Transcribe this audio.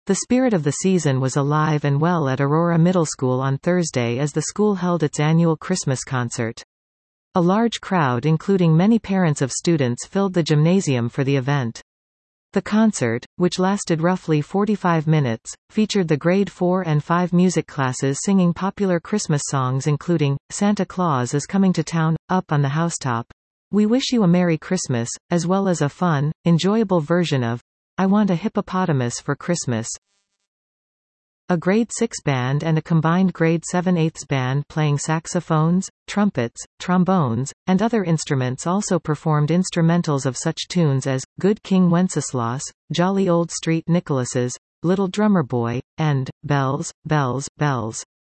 The spirit of the season was alive and well at Aurora Middle School on Thursday as the school held its annual Christmas concert. A large crowd including many parents of students filled the gymnasium for the event. The concert, which lasted roughly 45 minutes, featured the grade 4 and 5 music classes singing popular Christmas songs including, Santa Claus is Coming to Town, Up on the Housetop, We Wish You a Merry Christmas, as well as a fun, enjoyable version of, I Want a Hippopotamus for Christmas. A grade 6 band and a combined grade 7/8 band playing saxophones, trumpets, trombones, and other instruments also performed instrumentals of such tunes as, Good King Wenceslas, Jolly Old Street Nicholases, Little Drummer Boy, and, Bells, Bells, Bells.